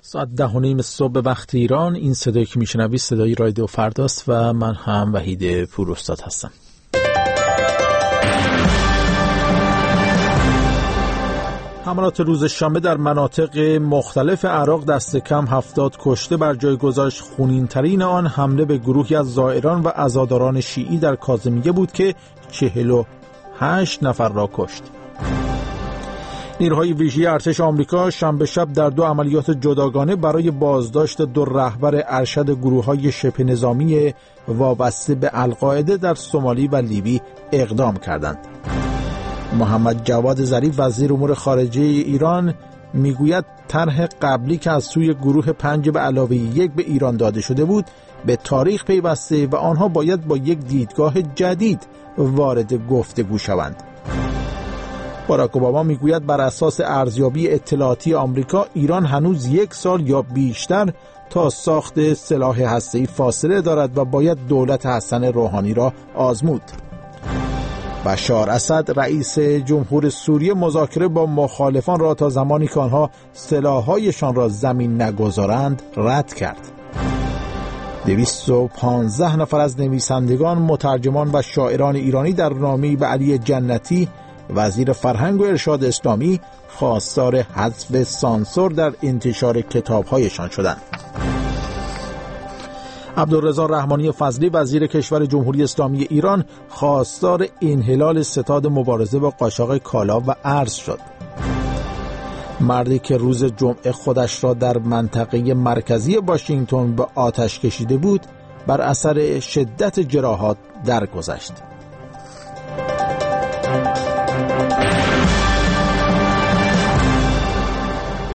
ساعت 10:30 صبح به وقت ایران. این صدایی که میشنوید صدای رادیو فرداست و من هم وحید پوراستاد هستم. حملات روز شنبه در مناطق مختلف عراق دست کم 70 کشته بر جای گذاشت. خونین‌ترین آن حمله به گروهی از زائران و عزاداران شیعی در کاظمیه بود که 48 نفر را کشت. نیروهای ویژه ارتش آمریکا شنبه شب در 2 عملیات جداگانه برای بازداشت 2 رهبر ارشد گروه‌های شبه نظامی وابسته به القاعده در سومالی و لیبی اقدام کردند. محمد جواد ظریف وزیر امور خارجه ایران میگوید طرح قبلی که از سوی گروه 5 به علاوه 1 به ایران داده شده بود به تاریخ پیوسته و آنها باید با یک دیدگاه جدید وارد گفتگو شوند. باراک اوباما میگوید بر اساس ارزیابی اطلاعاتی آمریکا ایران هنوز 1 سال یا بیشتر تا ساخت سلاح هسته‌ای فاصله دارد و باید دولت حسن روحانی را آزمود. بشار اسد رئیس جمهور سوریه مذاکره با مخالفان را تا زمانی که آنها سلاح‌هایشان را زمین نگذارند رد کرد. 215 نفر از نویسندگان، مترجمان و شاعران ایرانی در نامه‌ای به علی جنتی وزیر فرهنگ و ارشاد اسلامی خواستار حذف سانسور در انتشار کتاب‌هایشان شدند. عبدالرضا رحمانی فضلی وزیر کشور جمهوری اسلامی ایران خواستار انحلال ستاد مبارزه با قاچاق کالا و ارز شد. مردی که روز جمعه خودش را در منطقه مرکزی واشنگتن به آتش کشیده بود بر اثر شدت جراحات درگذشت.